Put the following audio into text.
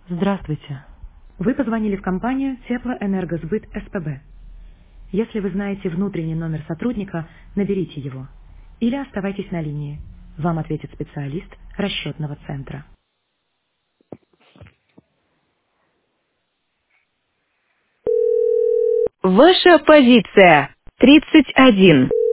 Здравствуйте. Вы позвонили в компанию Теплоэнергосбыт СПБ. Если вы знаете внутренний номер сотрудника, наберите его. Или оставайтесь на линии. Вам ответит специалист расчетного центра. Ваша позиция 31.